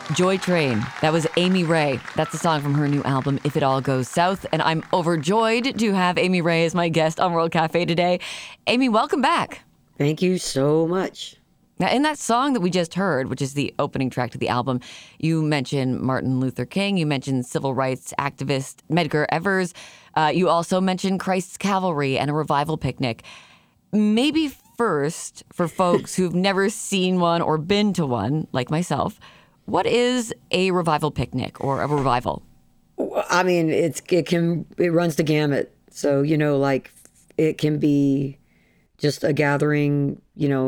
Joy Train. That was Amy Ray. That's a song from her new album, If It All Goes South. And I'm overjoyed to have Amy Ray as my guest on World Cafe today. Amy, welcome back. Thank you so much. Now, in that song that we just heard, which is the opening track to the album, you mentioned Martin Luther King. You mentioned civil rights activist Medgar Evers. You also mentioned Christ's Cavalry and a revival picnic. Maybe first, for folks who've never seen one or been to one, like myself, what is a revival picnic or a revival? I mean, it runs the gamut. So, like it can be just a gathering,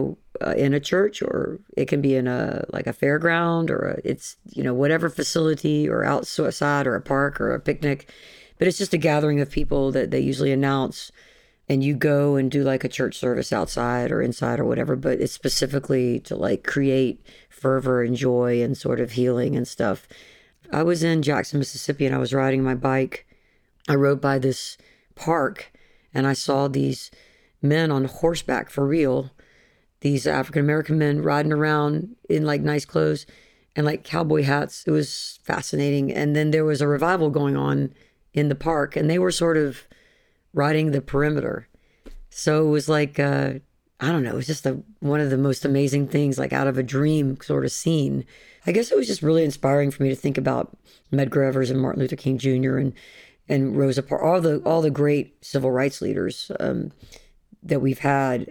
in a church, or it can be in a fairground, or it's whatever facility, or outside, or a park, or a picnic. But it's just a gathering of people that they usually announce, and you go and do like a church service outside or inside or whatever. But it's specifically to like create fervor and joy and sort of healing and stuff. I was in Jackson, Mississippi, and I was riding my bike. I rode by this park, and I saw these men on horseback, for real, these African-American men riding around in like nice clothes and like cowboy hats. It was fascinating. And then there was a revival going on in the park, and they were sort of riding the perimeter. So it was like, I don't know, it was just one of the most amazing things, like out of a dream sort of scene. I guess it was just really inspiring for me to think about Medgar Evers and Martin Luther King Jr. and Rosa Parks, all the great civil rights leaders that we've had,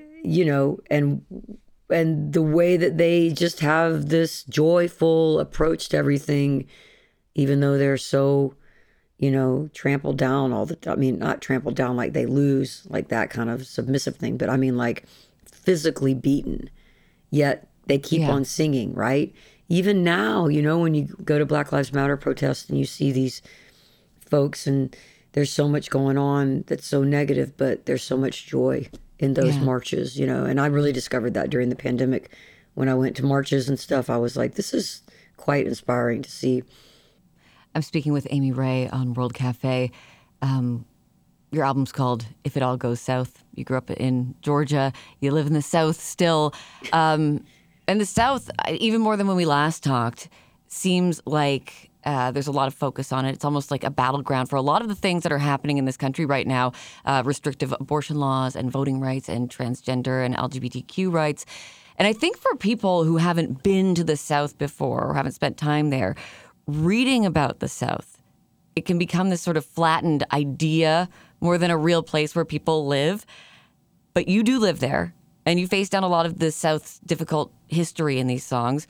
and the way that they just have this joyful approach to everything, even though they're so, trampled down all the time. I mean, not trampled down like they lose, like that kind of submissive thing, but I mean like physically beaten, yet they keep on singing, right? Even now, when you go to Black Lives Matter protests and you see these folks, and there's so much going on that's so negative, but there's so much joy in those marches, and I really discovered that during the pandemic when I went to marches and stuff. I was like, this is quite inspiring to see. I'm speaking with Amy Ray on World Cafe. Your album's called If It All Goes South. You grew up in Georgia. You live in the South still. And the South, even more than when we last talked, seems like there's a lot of focus on it. It's almost like a battleground for a lot of the things that are happening in this country right now. Restrictive abortion laws and voting rights and transgender and LGBTQ rights. And I think for people who haven't been to the South before or haven't spent time there, reading about the South, it can become this sort of flattened idea more than a real place where people live. But you do live there, and you face down a lot of the South's difficult history in these songs.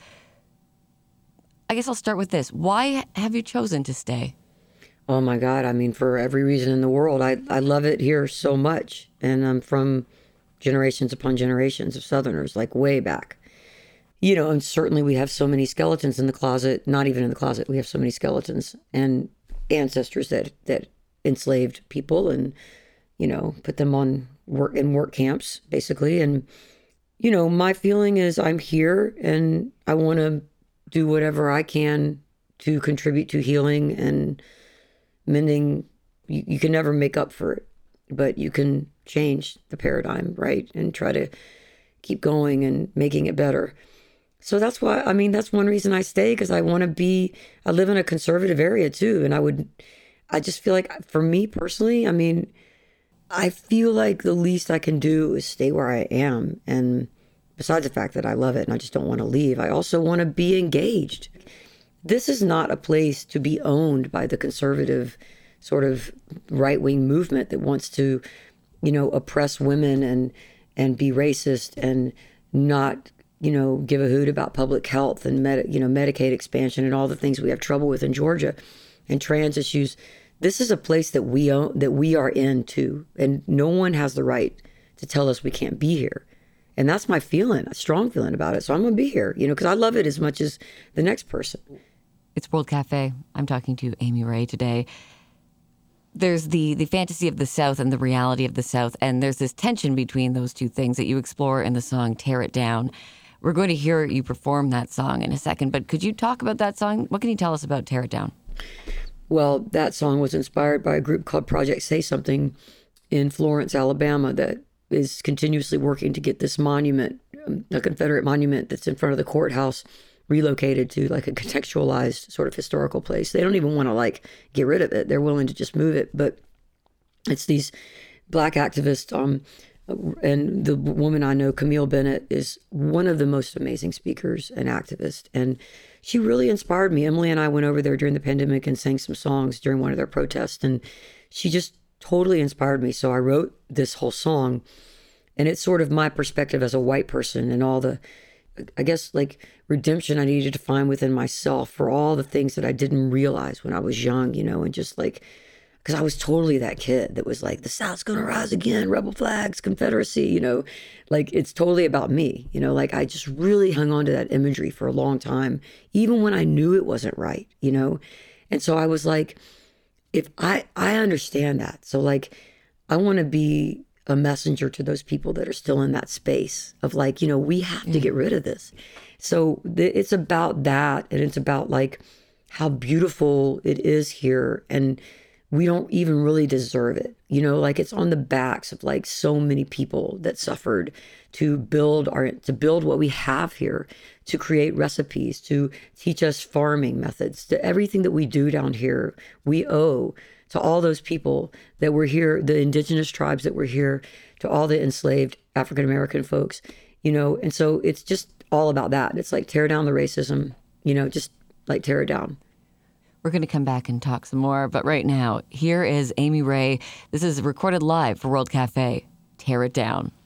I guess I'll start with this. Why have you chosen to stay? Oh my God. I mean, for every reason in the world. I love it here so much. And I'm from generations upon generations of Southerners, like way back. And certainly we have so many skeletons in the closet, not even in the closet. We have so many skeletons and ancestors that enslaved people and, put them on work camps, basically. And, my feeling is I'm here and I want to do whatever I can to contribute to healing and mending. You can never make up for it, but you can change the paradigm, right? And try to keep going and making it better. So that's why, that's one reason I stay, because I live in a conservative area too. And I just feel like, for me personally, I feel like the least I can do is stay where I am. And besides the fact that I love it and I just don't want to leave, I also want to be engaged. This is not a place to be owned by the conservative sort of right-wing movement that wants to, oppress women and be racist and not, give a hoot about public health and Medicaid expansion and all the things we have trouble with in Georgia and trans issues. This is a place that we own, that we are in too, and no one has the right to tell us we can't be here. And that's my feeling, a strong feeling about it. So I'm gonna be here, because I love it as much as the next person. It's World Cafe. I'm talking to Amy Ray today. There's the fantasy of the South and the reality of the South, and there's this tension between those two things that you explore in the song Tear It Down. We're going to hear you perform that song in a second, but could you talk about that song? What can you tell us about Tear It Down? Well, that song was inspired by a group called Project Say Something in Florence, Alabama, that is continuously working to get this monument, a Confederate monument that's in front of the courthouse, relocated to like a contextualized sort of historical place. They don't even want to like get rid of it. They're willing to just move it. But it's these Black activists, and the woman I know, Camille Bennett, is one of the most amazing speakers and activists. And she really inspired me. Emily and I went over there during the pandemic and sang some songs during one of their protests. And she just totally inspired me. So I wrote this whole song. And it's sort of my perspective as a white person and all the, I guess, like redemption I needed to find within myself for all the things that I didn't realize when I was young, and just like, because I was totally that kid that was like, the South's gonna rise again, rebel flags, Confederacy, like it's totally about me, like I just really hung on to that imagery for a long time, even when I knew it wasn't right, And so I was like, if I understand that. So like, I want to be a messenger to those people that are still in that space of like, we have to get rid of this. So it's about that. And it's about like how beautiful it is here. And we don't even really deserve it. Like it's on the backs of like so many people that suffered to build what we have here, to create recipes, to teach us farming methods, to everything that we do down here, we owe to all those people that were here, the indigenous tribes that were here, to all the enslaved African-American folks, and so it's just all about that. It's like tear down the racism, just like tear it down. We're going to come back and talk some more, but right now, here is Amy Ray. This is recorded live for World Cafe. Tear It Down.